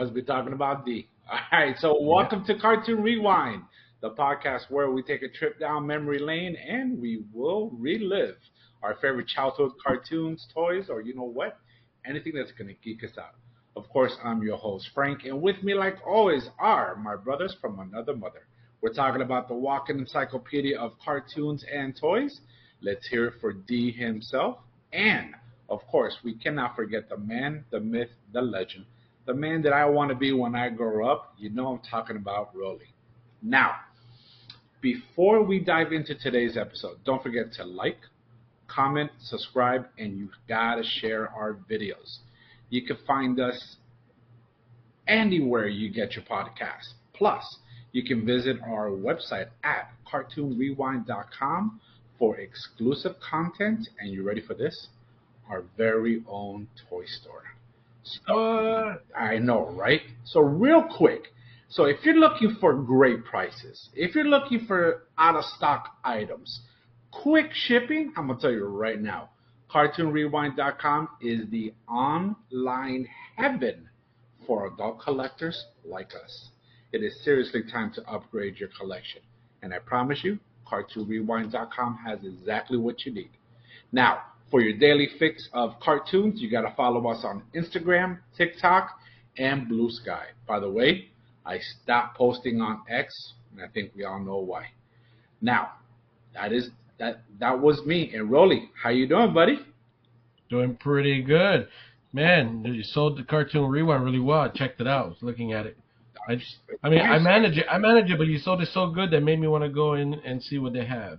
Must be talking about D. All right, so welcome to Cartoon Rewind, the podcast where we take a trip down memory lane and we will relive our favorite childhood cartoons, toys, or you know what? Anything that's going to geek us out. Of course, I'm your host, Frank, and with me, like always, are my brothers from another mother. We're talking about the walking encyclopedia of cartoons and toys. Let's hear it for D himself. And, of course, we cannot forget the man, the myth, the legend, the man that I want to be when I grow up. You know I'm talking about Rolly. Now, before we dive into today's episode, don't forget to like, comment, subscribe, and you gotta share our videos. You can find us anywhere you get your podcast. Plus, you can visit our website at cartoonrewind.com for exclusive content. And you ready for this? Our very own toy store. So, I know, right? So real quick. So if you're looking for great prices, if you're looking for out of stock items, quick shipping, I'm going to tell you right now, CartoonRewind.com is the online heaven for adult collectors like us. It is seriously time to upgrade your collection. And I promise you, CartoonRewind.com has exactly what you need. Now, for your daily fix of cartoons, you got to follow us on Instagram, TikTok, and Blue Sky. By the way, I stopped posting on X, and I think we all know why. Now, that was me. And Rolly, how you doing, buddy? Doing pretty good. Man, you sold the Cartoon Rewind really well. I checked it out. I was looking at it. I manage it, but you sold it so good that made me want to go in and see what they have.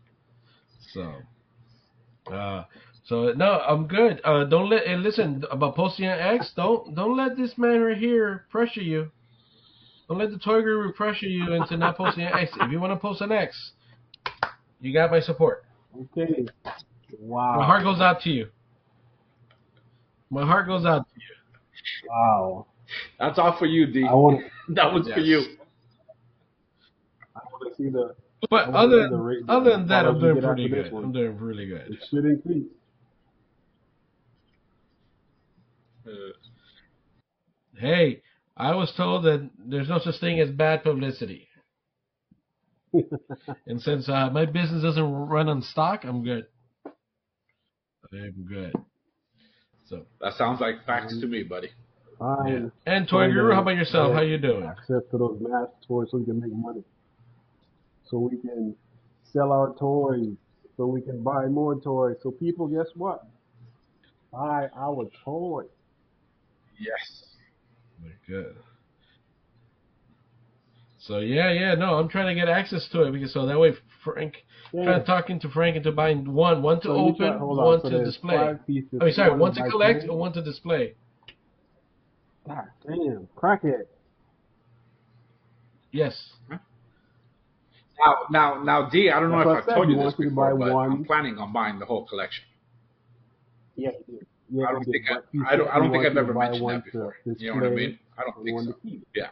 So no, I'm good. Don't let and listen about posting on X. Don't let this man right here pressure you. Don't let the toy guru pressure you into not posting on X. If you want to post on X, you got my support. Okay. Wow. My heart goes out to you. My heart goes out to you. Wow. That's all for you, D. That was for you. I want to see the. But other than that, I'm doing pretty good. I'm doing really good. It should increase. Hey, I was told that there's no such thing as bad publicity. And since my business doesn't run on stock, I'm good. I'm good. So that sounds like facts to me, buddy. Fine. Yeah. And Toy Guru, how about yourself? How you doing? Access to those mass toys so we can make money. So we can sell our toys. So we can buy more toys. So people, guess what? Buy our toys. Yes. Good. So no, I'm trying to get access to it because so that way Frank, kind of talking to Frank into buying one to open, one to display. One to collect and one to display. God damn, crackhead. Yes. Now, D, I don't know if I've told you this before, but one. I'm planning on buying the whole collection. Yeah, I don't think I've ever mentioned that before. You know what I mean? I don't think so. Yeah.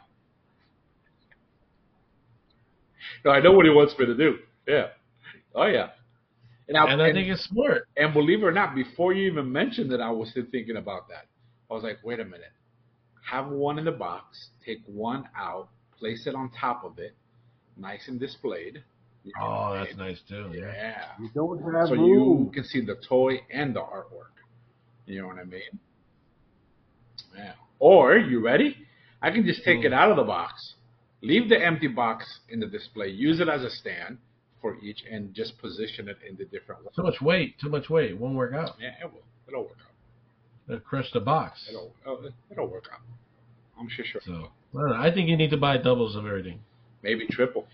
No, I know what he wants me to do. Yeah. Oh, yeah. And I think it's smart. And believe it or not, before you even mentioned it, I was still thinking about that. I was like, wait a minute. Have one in the box, take one out, place it on top of it, nice and displayed. Oh, that's nice too. Yeah. You don't have so room. You can see the toy and the artwork. You know what I mean? Yeah. Or, you ready? I can just take it out of the box, leave the empty box in the display, use it as a stand for each, and just position it in the different ways. Too much weight. Won't work out. Yeah, it will. It'll work out. It'll crush the box. It'll work out. I'm sure. So, I think you need to buy doubles of everything. Maybe triple.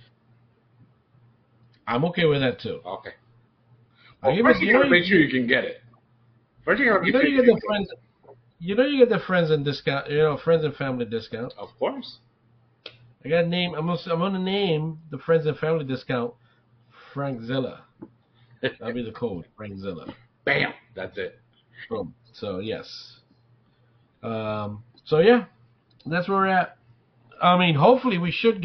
I'm okay with that too. Okay. Well, first you gotta make sure you can get it. First, you get the friends. You get the friends and discount. Friends and family discount. Of course. I got to name. I'm gonna name the friends and family discount Frankzilla. That'll be the code. Frankzilla. Bam. That's it. Boom. So yes. That's where we're at. I mean, hopefully we should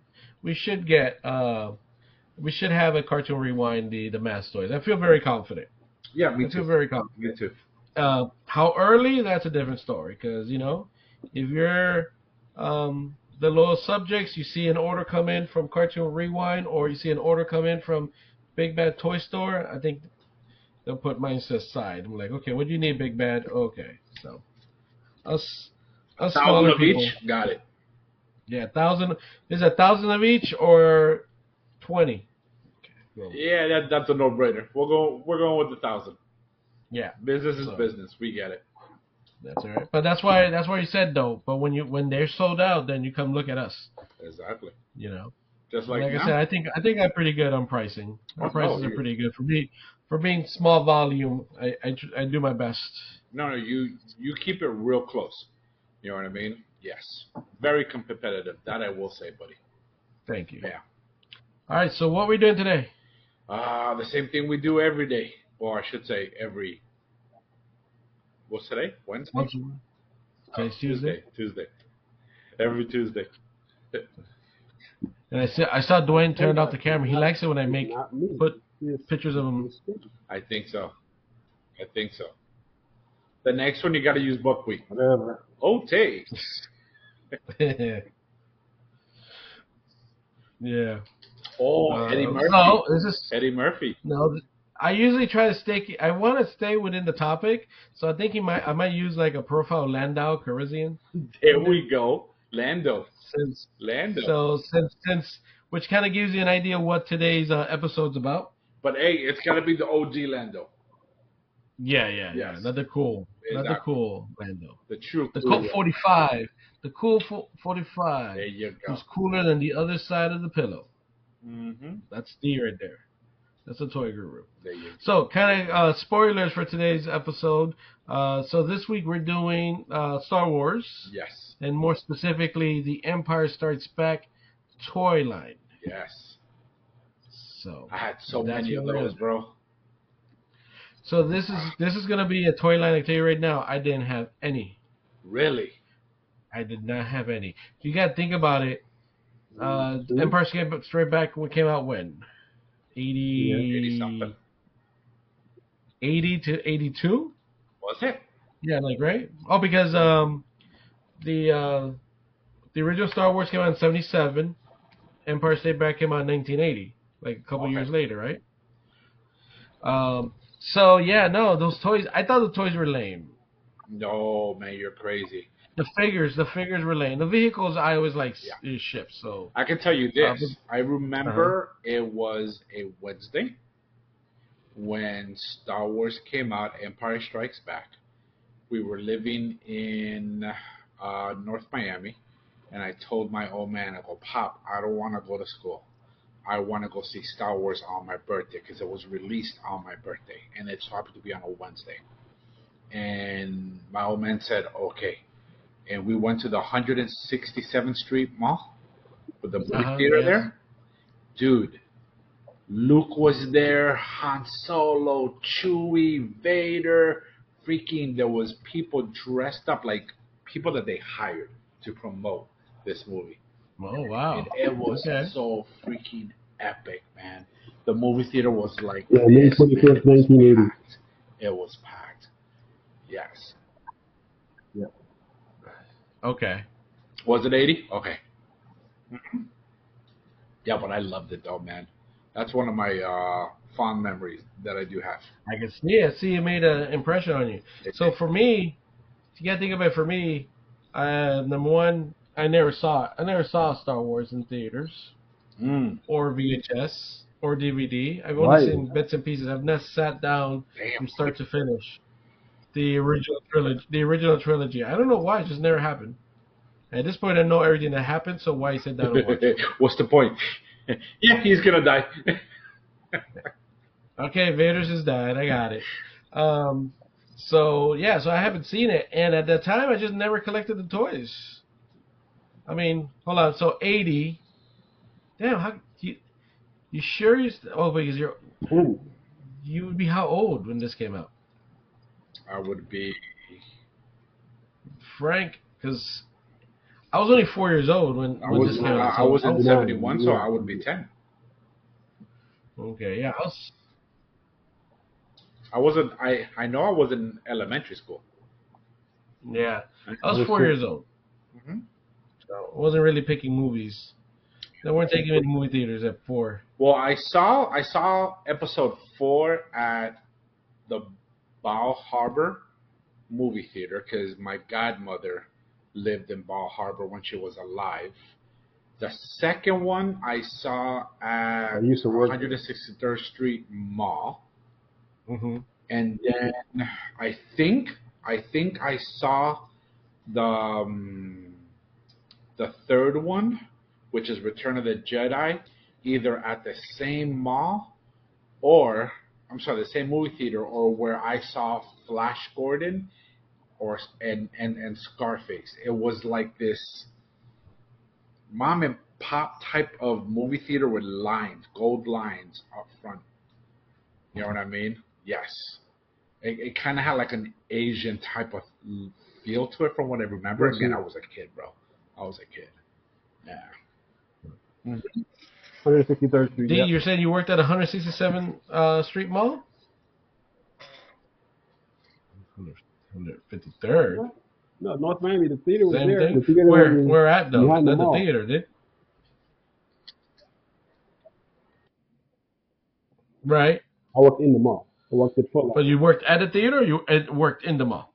have a Cartoon Rewind the mass toys. I feel very confident. Yeah, me too. I feel very confident. Me too. How early? That's a different story. Because if you're the little subjects. You see an order come in from Cartoon Rewind, or you see an order come in from Big Bad Toy Store. I think they'll put mine to the side. I'm like, okay, what do you need, Big Bad? Okay, so us 1,000 smaller of people. each. Got it. Yeah, 1,000. Is 1,000 of each or 20? Okay, go. Yeah, that's a no-brainer. We're going with 1,000. Yeah, Business is So- business. We get it. that's all right. But that's why you said though. But when they're sold out, then you come look at us. Exactly. You know. Just Like like I now. said, I think I'm pretty good on pricing. Our Oh, prices are you're- pretty good for being small volume. I do my best. No, you keep it real close. You know what I mean? Yes. Very competitive. That I will say, buddy. Thank you. Yeah. All right. So what are we doing today? The same thing we do every day, or I should say what's today? Wednesday? Once a week. Today's Tuesday. Tuesday. Every Tuesday. And I saw Dwayne turned off the camera. He likes it when I make Not me. put It's pictures of him. I think so. The next one you got to use buckwheat. Whatever. Oh, taste. Yeah. Oh, Eddie Murphy. No, this is Eddie Murphy. no. I usually try to stay. I want to stay within the topic, so I think I might use like a profile Landau Calrissian. There we go. Lando. Since Lando. since which kind of gives you an idea what today's episode's about. But hey, it's got to be the OG Lando. Yeah. Yes. Not the cool Exactly. Lando. The true. The cool Colt 45. The cool 45. There you go. Who's cooler than the other side of the pillow. Mm-hmm. That's D right there. That's a toy guru. There you go. So, kind of spoilers for today's episode. So this week we're doing Star Wars, Yes. and more specifically, the Empire Strikes Back toy line. Yes. So I had so That's many of what it those, is. bro. So this is gonna be a toy line. I tell you right now, I didn't have any. Really? I did not have any. You got to think about it. Mhm. Empire Straight Back came out when? 80 something. 80 to 82? Was it? Yeah, like right? Oh, because the original Star Wars came out in 77. Empire Straight Back came out in 1980, like a couple Okay. years later, right? So yeah, no, those toys. I thought the toys were lame. No, man, you're crazy. The figures were lame. The vehicles I always like Yeah. ships. So I can tell you this. I remember it was a Wednesday when Star Wars came out, Empire Strikes Back. We were living in North Miami, and I told my old man, I go, Pop, I don't want to go to school. I want to go see Star Wars on my birthday because it was released on my birthday, and it so happened to be on a Wednesday. And my old man said, okay. And we went to the 167th Street Mall with the movie theater yes. there. Dude, Luke was there, Han Solo, Chewie, Vader, freaking, there was people dressed up like people that they hired to promote this movie. oh wow, And it was Okay. so freaking epic, man. The movie theater was like Yeah, May this, man. 25th, It was 1980. packed. It was packed. Yes. okay. Was it 80? Okay. Yeah, but I loved it though, man. That's one of my fond memories that I do have. I can see it. See, it made an impression on you. So for me, you gotta think of it. For me, number one, I never saw Star Wars in theaters or VHS or DVD. I've only Right. seen bits and pieces. I've never sat down Damn. from start to finish the original trilogy. I don't know why. It just never happened. At this point, I know everything that happened. So why sit down and watch it? What's the point? Yeah, he's gonna die. Okay, Vader's his dad. I got it. So I haven't seen it, and at that time, I just never collected the toys. I mean, hold on. So 80. Damn, how you sure because Ooh. you would be how old when this came out, I would be. Frank? Because I was only 4 years old when this came out. I was in was 71, so yeah. I would be 10. Okay, yeah, I wasn't. I know I was in elementary school. I was 4 years old. Mhm. So I wasn't really picking movies. They weren't taking me to movie theaters at 4. Well, I saw episode 4 at the Bal Harbor movie theater because my godmother lived in Bal Harbor when she was alive. The second one I saw at I used to work there. 163rd Street Mall, Mm-hmm. and then I think I saw the third one, which is Return of the Jedi, either at the same mall or the same movie theater, or where I saw Flash Gordon and Scarface. It was like this mom and pop type of movie theater with lines, gold lines up front. You know what I mean? Yes. It kind of had like an Asian type of feel to it from what I remember. Again, I was a kid, bro. I was a kid. Yeah. 163rd Street. D, Yep. you're saying you worked at 167th Street Mall? 153rd? No, North Miami. The theater was Same there. thing? The theater was Where at though? behind the Not the mall. theater, did? Right. I worked in the mall. I worked at Foot But Locker. you worked at a theater or you worked in the mall?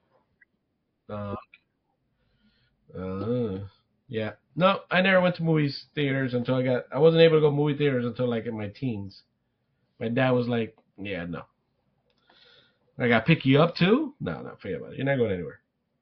Yeah. No, I never went to movies theaters until I wasn't able to go movie theaters until like in my teens. My dad was like, yeah, no. I got to pick you up too? No, forget about it. You're not going anywhere.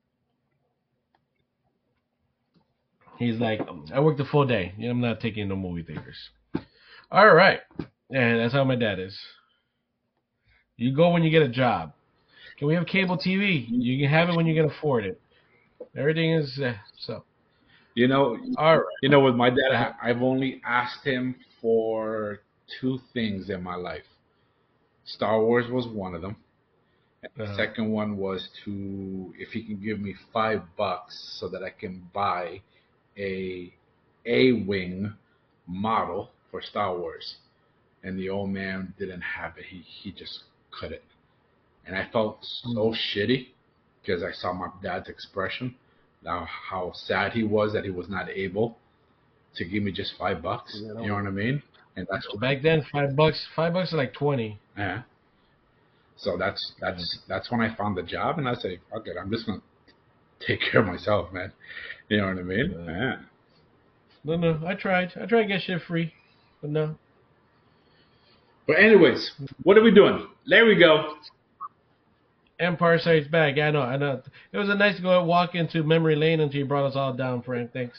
He's like, I worked the full day. I'm not taking no movie theaters. All right. Yeah, that's how my dad is. You go when you get a job. Can we have cable TV? You can have it when you can afford it. Everything is so. You know, All right. you know, with my dad, I've only asked him for 2 things in my life. Star Wars was one of them. And the second one was if he can give me $5 so that I can buy a A-wing model for Star Wars. And the old man didn't have it. He just couldn't. And I felt so shitty because I saw my dad's expression, how sad he was that he was not able to give me just $5. You know what I mean? And that's what, Back then, $5. $5 is like 20. yeah. So that's when I found the job, and I say, fuck it, I'm just gonna take care of myself, man. You know what I mean? Yeah. No, I tried to get shit free, but no. But anyways, what are we doing? There we go. Empire Strikes Back. Yeah, I know. It was a nice to go walk into memory lane until you brought us all down, Frank. Thanks.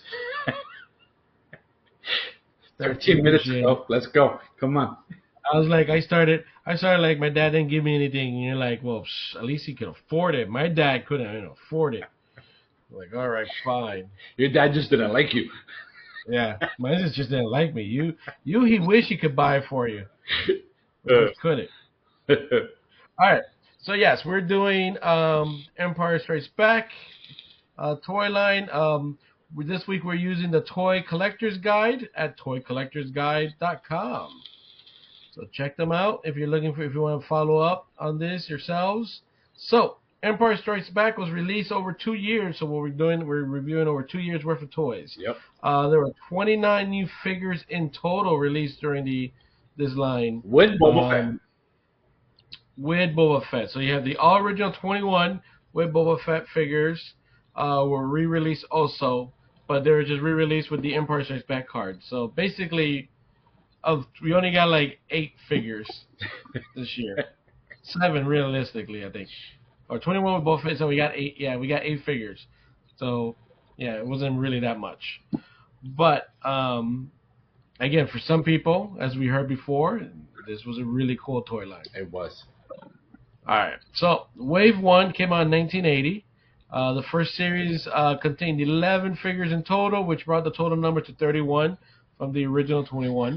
13 minutes ago. Let's go. Come on. I was like, I started like, my dad didn't give me anything, and you're like, well, at least he could afford it. My dad couldn't afford it. I'm like, all right, fine. Your dad just didn't like you. Yeah, mine just didn't like me. He wished he could buy it for you. He couldn't. All right. So yes, we're doing Empire Strikes Back toy line. This week we're using the Toy Collector's Guide at toycollectorsguide.com. So check them out if you want to follow up on this yourselves. So Empire Strikes Back was released over 2 years. So we're reviewing over 2 years worth of toys. Yep. There were 29 new figures in total released during this line. With Boba Fett. With Boba Fett. So you have the all original 21 with Boba Fett figures were re-released also, but they were just re-released with the Empire Strikes Back card. So basically, we only got like 8 figures this year. 7 realistically, I think. Or 21 with Boba Fett, so we got 8. Yeah, we got 8 figures. So yeah, it wasn't really that much. But again, for some people, as we heard before, this was a really cool toy line. It was. All right. So Wave 1 came out in 1980. The first series contained 11 figures in total, which brought the total number to 31 from the original 21.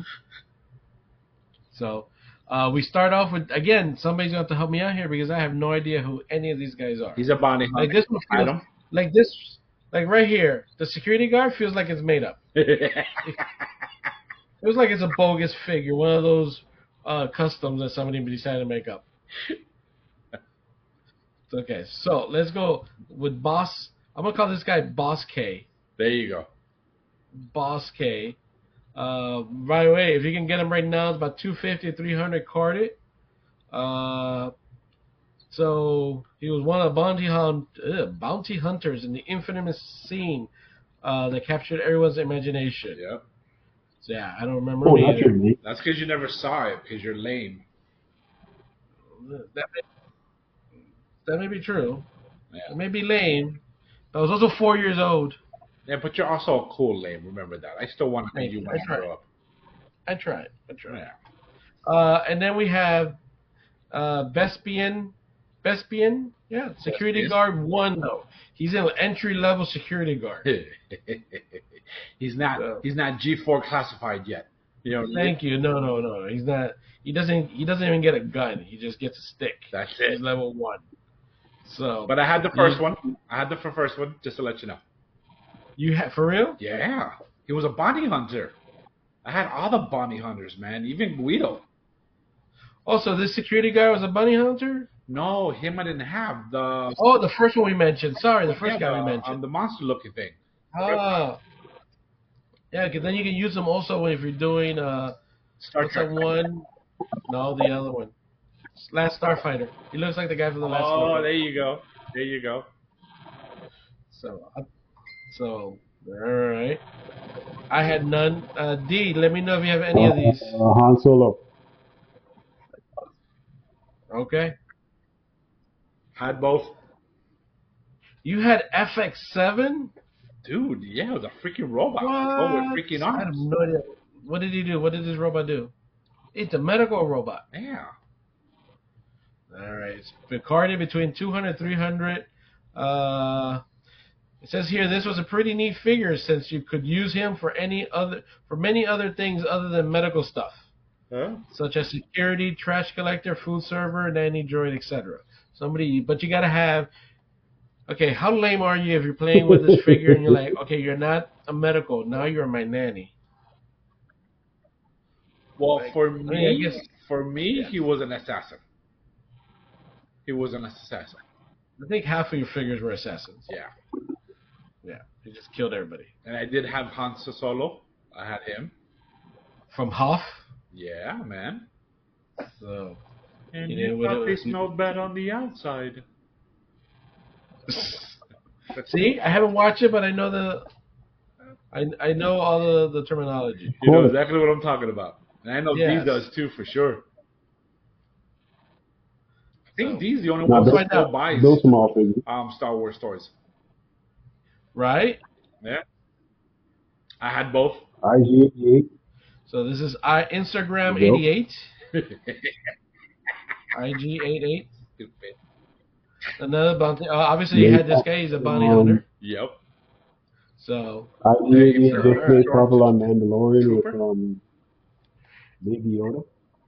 So we start off with, again, somebody's going to have to help me out here because I have no idea who any of these guys are. He's a bounty hunter. Like this one feels, like this, like right here, the security guard feels like it's made up. It feels like it's a bogus figure, one of those customs that somebody decided to make up. Okay, so let's go with Boss. I'm going to call this guy Boss K. There you go. Boss K. By the way, if you can get him right now, it's about 250, 300 carded. So he was one of the bounty hunters in the infamous scene that captured everyone's imagination. Yep. So yeah, I don't remember Oh, me that's either. your name. That's because you never saw it, because you're lame. That may be true. Yeah. It may be lame. But I was also 4 years old. Yeah, but you're also a cool lame. Remember that. I still want to Thank be you you. when I I tried. grow up. I tried. Yeah. And then we have Vespian. Yeah, security Vespian. guard 1 though. He's an entry level security guard. He's not. So- He's not G4 classified yet. You know. Thank you. No. He's not. He doesn't even get a gun. He just gets a stick. That's He's it. level 1. So. But I had the first one. I had the first one, just to let you know. You had for real? Yeah. He was a bounty hunter. I had all the bounty hunters, man. Even Guido. Also, this security guy was a bunny hunter. No, him I didn't have. The Oh, the first one we mentioned. Sorry, the first guy we mentioned. the monster looking thing. Ah. Yeah, because then you can use them also if you're doing Star what's Trek. that one? No, the other one. Last Starfighter. He looks like the guy from the last Oh, Starfighter. there you go. There you go. So, all right. I had none. D, let me know if you have any of these. Han Solo. Okay. Had both. You had FX7? Dude, yeah, it was a freaking robot. What? Oh, with freaking I have arms. no idea. What did he do? What did this robot do? It's a medical robot. Yeah. All right. It's recorded between 200 300. It says here this was a pretty neat figure since you could use him for many other things other than medical stuff, Huh? such as security, trash collector, food server, nanny droid, etc. But you gotta have. Okay, how lame are you if you're playing with this figure and you're like, okay, you're not a medical, now you're my nanny. Well, Like, for I me, mean, I guess- yeah. he was an assassin. He was an assassin. I think half of your figures were assassins. Yeah. Yeah, he just killed everybody. And I did have Han Solo. I had him. From Hoff. Yeah, man. So. And Yeah, you what thought it they was- smelled bad on the outside. See, I haven't watched it, but I know I know all the terminology. You know exactly what I'm talking about. And I know Yes. Dee does too, for sure. I think So- Dee's the only Now, one who those- still buys Those small figures. Star Wars toys. Right? Yeah. I had both. IG-88. So this is Instagram Yep. 88, IG88. Stupid. Another bounty. Obviously, you had this guy. He's a bounty hunter. Yep. So IG-88 sir. just played Purple on Mandalorian with Trooper. Baby Yoda.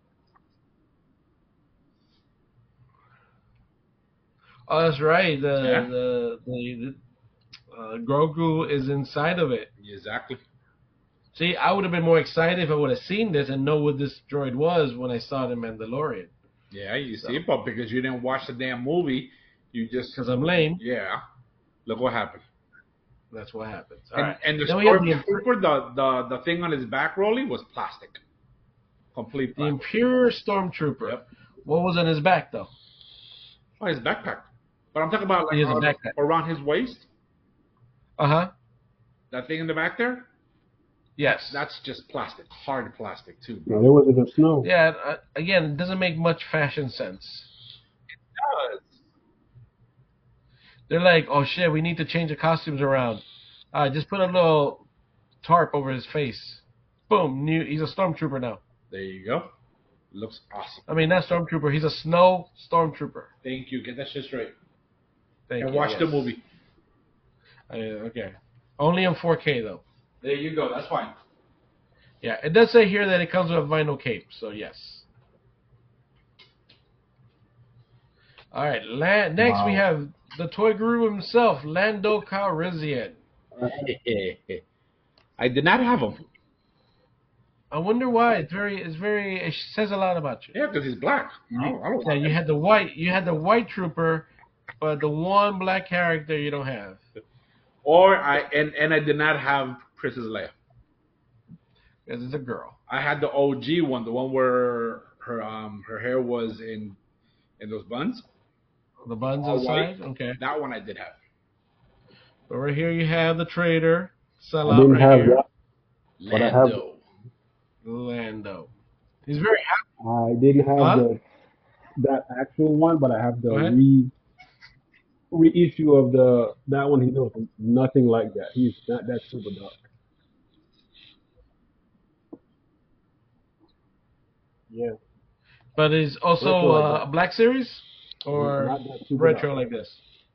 oh, that's right. Yeah. The Grogu is inside of it. Exactly. See, I would have been more excited if I would have seen this and know what this droid was when I saw it in Mandalorian. Yeah, you see, but because you didn't watch the damn movie, you just Because I'm lame. yeah. Look what happened. That's what happens. All And, right. and the Then we have the, stormtrooper, the thing on his back rolling was plastic. Complete the plastic. Imperial Stormtrooper. Yep. What was on his back, though? Oh, his backpack. But I'm talking about like He has a backpack. around his waist. Uh-huh. That thing in the back there. Yes. That's just plastic, hard plastic too. No, there wasn't a snow. Yeah, again, it doesn't make much fashion sense. They're like, oh shit, we need to change the costumes around. Just put a little tarp over his face. Boom, he's a stormtrooper now. There you go. Looks awesome. I mean, not stormtrooper, he's a snow stormtrooper. Thank you. Get that shit straight. Thank And you, watch yes. the movie. Okay. Only in 4K though. There you go. That's fine. Yeah, it does say here that it comes with a vinyl cape, so yes. All right, next we have the toy guru himself, Lando Calrissian. I did not have him. I wonder why. It says a lot about you. Yeah, because he's black. I don't Yeah, you had the white trooper, but the one black character you don't have. And I did not have Princess Leia. Because it's a girl. I had the OG one, the one where her hair was in those buns. The buns All inside? white. Okay. That one I did have. Over here you have the trader. Sell I out didn't right have here. that. But I have. Lando. Lando. He's very happy. I didn't have Huh? that actual one, but I have the Go ahead. reissue of that one. He looks nothing like that. He's not that super dark. Yeah, But he's also retro like a that. Black Series? Or Not that super retro dark. like this?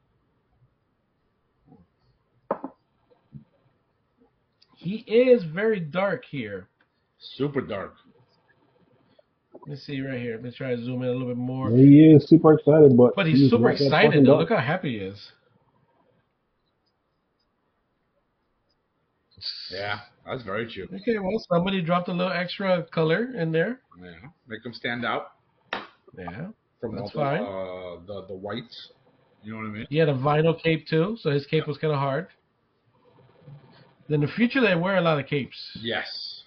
He is very dark here. Super dark. Let me see right here. Let me try to zoom in a little bit more. He is super excited, but But he's super not that excited fucking though. dark. Look how happy he is. Yeah, that's very true. Okay, well, somebody dropped a little extra color in there. Yeah, make them stand out Yeah, from that's all fine. the whites. You know what I mean? He had a vinyl cape too, so his cape was kind of hard. In the future, they wear a lot of capes. Yes.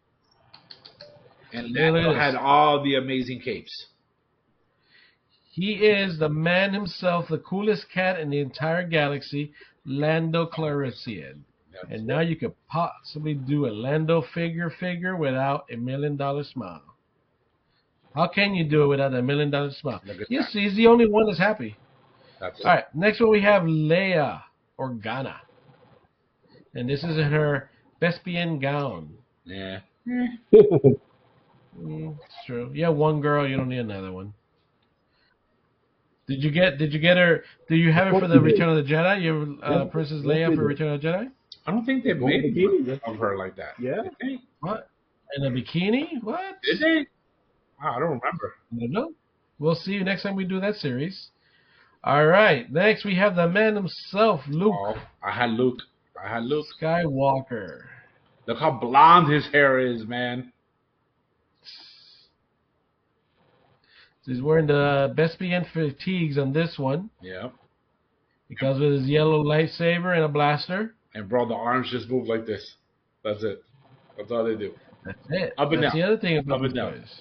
And Yeah, look Lando at this. had all the amazing capes. He is the man himself, the coolest cat in the entire galaxy, Lando Calrissian. That's And now you could possibly do a Lando figure without $1 million smile. How can you do it without a $1 million smile? Look at Yes, that. he's the only one that's happy. That's it. All right, next one we have Leia Organa. And this is in her Vespian gown. Yeah. It's true. You have one girl, you don't need another one. Did you get her? Do you have it for the Return of the Jedi? You have Yeah, Princess yes, Leia we for do. Return of the Jedi? I don't think they Gold made bikini, yes. of her like that. Yeah. Did they? What? In a bikini? What? Did they? Wow, I don't remember. I don't know. We'll see you next time we do that series. All right. Next, we have the man himself, Luke Oh, I had Luke. Skywalker. Look how blonde his hair is, man. So he's wearing the Vespian fatigues on this one. Yeah. He comes with his yellow lightsaber and a blaster. And bro, the arms just move like this. That's it. That's all they do. That's it. Up and That's down. the other thing about Up and these down. toys.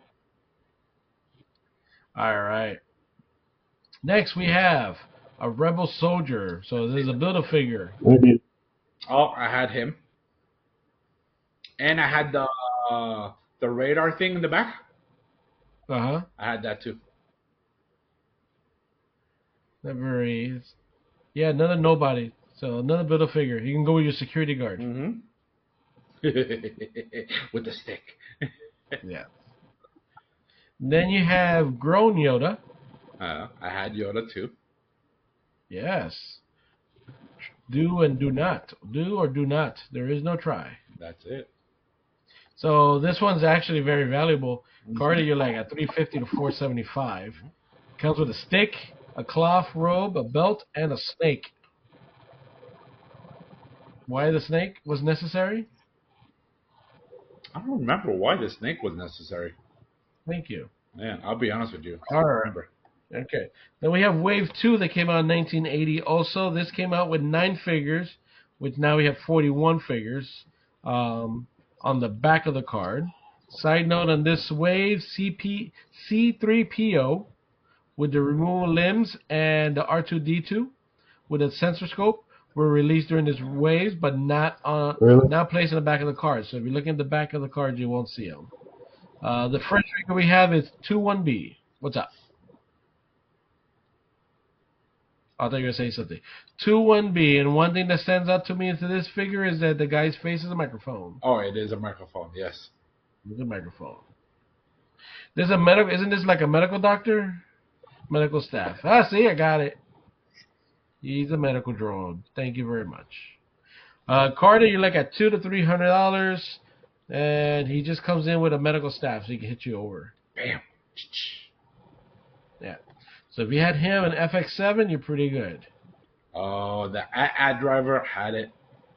All right. Next, we have a Rebel Soldier. So there's a Build-A-Figure. I did. Oh, I had him. And I had the radar thing in the back. Uh-huh. I had that too. Not very... Yeah, another nobody. So another Build-A-Figure. You can go with your security guard. Mm-hmm. With the stick. Yeah. Then you have Grown Yoda. I had Yoda too. Yes. Do and do not. Do or do not. There is no try. That's it. So this one's actually very valuable. Carter, you're like at $350 to $475. Comes with a stick, a cloth robe, a belt, and a snake. Why the snake was necessary? I don't remember why the snake was necessary. Thank you. Man, I'll be honest with you. I All don't right. remember. Okay. Then we have Wave 2 that came out in 1980. Also, this came out with 9 figures, which now we have 41 figures on the back of the card. Side note on this wave, C3PO with the removable limbs and the R2-D2 with a sensor scope were released during this waves, but not Really? not placed in the back of the card. So if you look at the back of the card, you won't see them. The first figure we have is 21B. What's up? I thought you were going to say something. 21B, and one thing that stands out to me into this figure is that the guy's face is a microphone. Oh, it is a microphone. Yes. It's a microphone. There's a medical. Isn't this like a medical doctor? Medical staff. Ah, see, I got it. He's a medical drone. Thank you very much. Carter, you're like at $200 to $300, and he just comes in with a medical staff, so he can hit you over. Bam. Yeah. So if you had him and FX7, you're pretty good. Oh, the ad driver had it.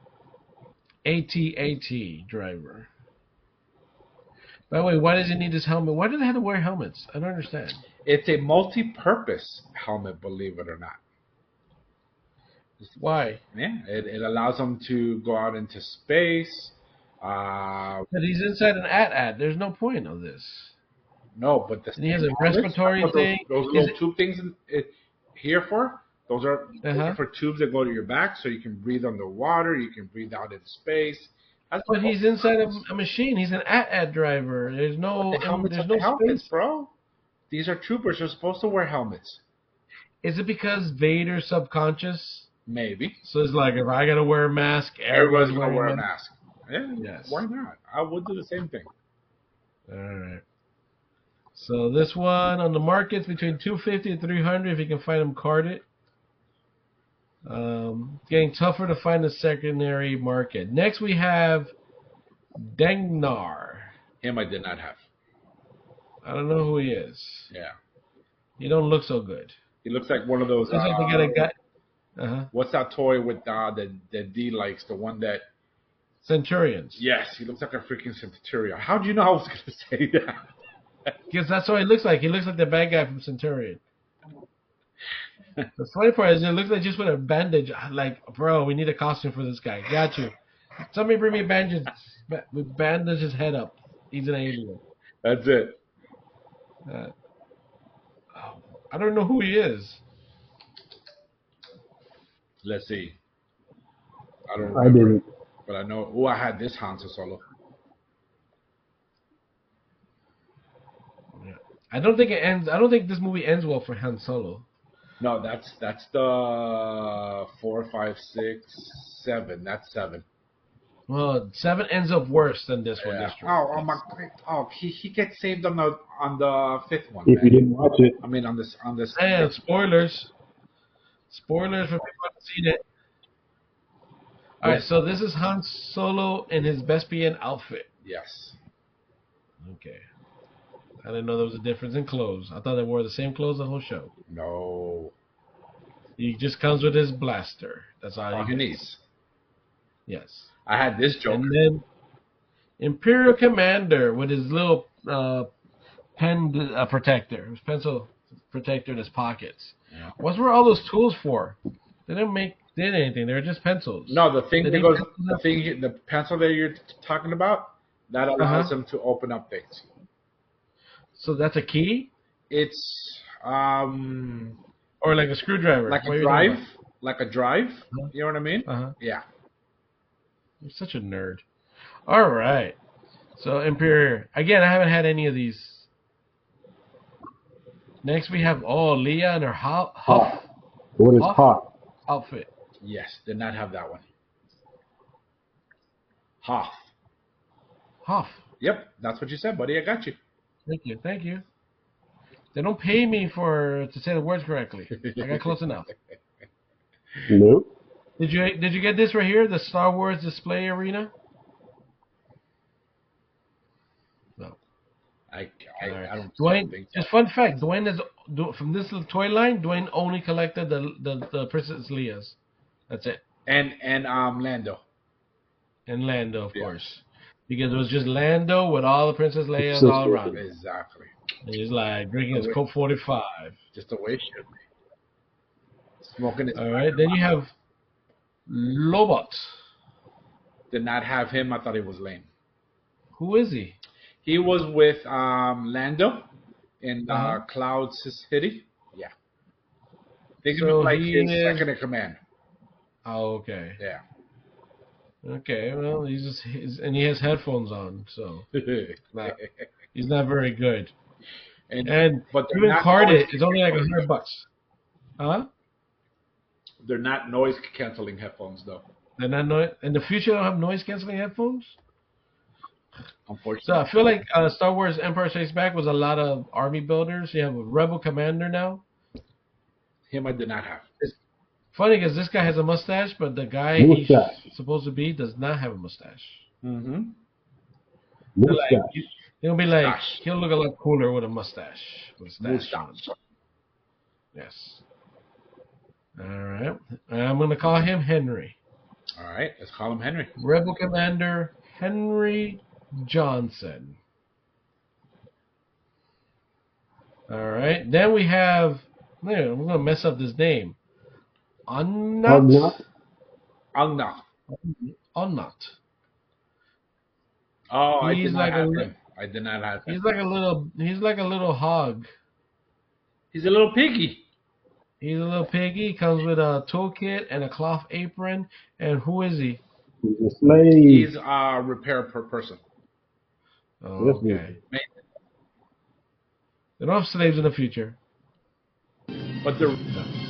AT-AT driver. By the way, why does he need this helmet? Why do they have to wear helmets? I don't understand. It's a multi-purpose helmet, believe it or not. Why? Yeah, it allows him to go out into space. Uh, But he's inside an AT-AT. There's no point of this. no, but the And he has a helmets, respiratory what thing. those little tube things here for? Those are Uh-huh. for tubes that go to your back, so you can breathe underwater. You can breathe out in space. That's But he's inside a machine. He's an AT-AT driver. There's no the helmets there's are no the helmets, space. bro. These are troopers. They're supposed to wear helmets. Is it because Vader's subconscious? Maybe. So it's like, if I gotta wear a mask, Everybody's everyone's gonna wear a wearing mask. Yeah, Yes. why not? I would do the same thing. All right. So this one on the market's between 250 and 300 if you can find them carded. Getting tougher to find a secondary market. Next we have Dengnar. Him, I did not have. I don't know who he is. Yeah, He don't look so good. he looks like one of those. Looks like they got a guy. Uh-huh. What's that toy with that D likes? The one that. Centurions. Yes, he looks like a freaking Centurion. How do you know I was gonna say that? Because that's what he looks like. He looks like the bad guy from Centurion. The funny part is it looks like just with a bandage. Like, bro, we need a costume for this guy. Got you. Somebody bring me a bandage. Bandage his head up. He's an alien. That's it. I don't know who he is. Let's see. I don't I remember, didn't. but I know. Oh, I had this Han Solo. I don't think it ends. I don't think this movie ends well for Han Solo. No, that's the 4, 5, 6, 7. That's 7. Well, 7 ends up worse than this one. Yeah. That's true. Oh my! Oh, he gets saved on the 5th one. If you man. didn't watch it, I mean, on this. And spoilers. Spoilers for people who haven't seen it. All right, so this is Han Solo in his Vespian outfit. Yes. Okay. I didn't know there was a difference in clothes. I thought they wore the same clothes the whole show. No. He just comes with his blaster. That's all All he he gets. needs. Yes. I had this joke. And then Imperial Commander with his little pen protector, his pencil protector in his pockets. Yeah. What's were all those tools for? They didn't did anything. They were just pencils. No, the thing Did that he goes, pencil the them? thing, the pencil that you're talking about, that allows Uh-huh. him to open up things. So that's a key It's or like a screwdriver. like What are a you talking drive, like a drive. You know what I mean? about? Uh-huh. Yeah. You're such a nerd. All right. So Imperial. Again, I haven't had any of these. Next we have Leia and her Huff what is Off? hot? outfit. Yes, did not have that one. Hoth. Huff. Yep, that's what you said, buddy. I got you. Thank you. Thank you. They don't pay me to say the words correctly. I got close enough. Nope. Did you get this right here? The Star Wars display arena? No. I Alright. don't Dwayne, think so. just fun fact, Dwayne is from this little toy line. Dwayne only collected the Princess Leia's. That's it, And Lando. and Lando, of Yeah. course, because it was just Lando with all the Princess Leia's So all cool. around. Exactly. And he's like drinking his Coke 45. Just the way it should be. Smoking his. All right, then you have Lobot. Did not have him. I thought he was lame. Who is he? He was with Lando in Uh-huh. Cloud City. Yeah. Think So of like he his is- second in command. Oh, okay. Yeah. Okay, well, and he has headphones on, so he's not very good. And but they're even not carded noise- is only like $100. Huh? They're not noise canceling headphones though. They're not in the future. They'll have noise canceling headphones. So Unfortunately. I feel like Star Wars Empire Strikes Back was a lot of army builders. You have a Rebel Commander now. Him I did not have. Funny because this guy has a mustache, but the guy Mustache. he's supposed to be does not have a mustache. Mm-hmm. Mustache. He'll be like Mustache. he'll look a lot cooler with a mustache. Mustache. on. Mustache. Yes. All right. I'm going to call him Henry. All right, let's call him Henry. Rebel Commander Henry Johnson. All right. Then we have, I'm going to mess up this name. Unnut? Ugnaught. Unnut. Oh, I did He's not like a have li- him. I did not have him. he's like a little hog. He's a little piggy. He's a little piggy. He comes with a toolkit and a cloth apron. And who is he? He's a slave. He's a repair per person. Oh, Yes, okay. Man, They don't have slaves in the future. but